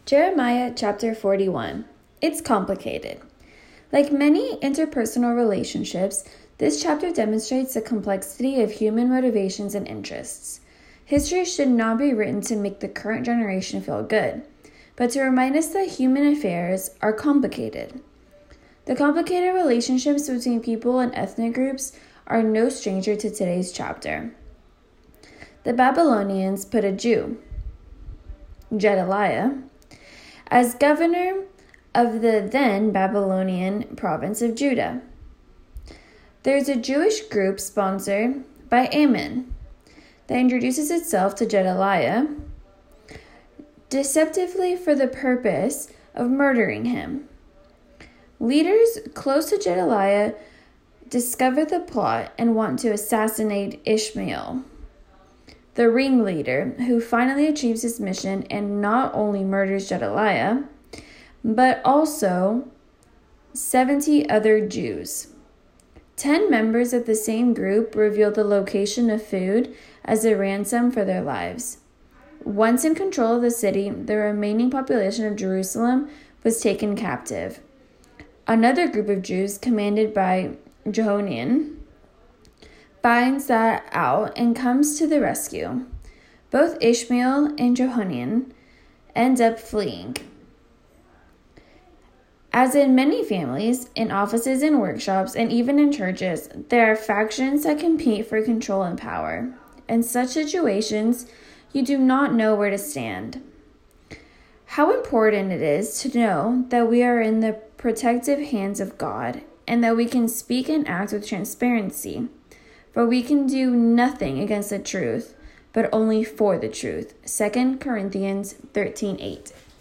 Jeremiah chapter 41. It's complicated. Like many interpersonal relationships, this chapter demonstrates the complexity of human motivations and interests. History should not be written to make the current generation feel good, but to remind us that human affairs are complicated. The complicated relationships between people and ethnic groups are no stranger to today's chapter. The Babylonians put a Jew, Gedaliah, as governor of the then Babylonian province of Judah. There's a Jewish group sponsored by Ammon that introduces itself to Gedaliah deceptively for the purpose of murdering him. Leaders close to Gedaliah discover the plot and want to assassinate Ishmael, the ringleader, who finally achieves his mission and not only murders Gedaliah, but also 70 other Jews. 10 members of the same group reveal the location of food as a ransom for their lives. Once in control of the city, the remaining population of Jerusalem was taken captive. Another group of Jews, commanded by Jehoiakim, finds that out and comes to the rescue. Both Ishmael and Jehoiakim end up fleeing. As in many families, in offices and workshops, and even in churches, there are factions that compete for control and power. In such situations, you do not know where to stand. How important it is to know that we are in the protective hands of God and that we can speak and act with transparency. For we can do nothing against the truth, but only for the truth. 2 Corinthians 13:8.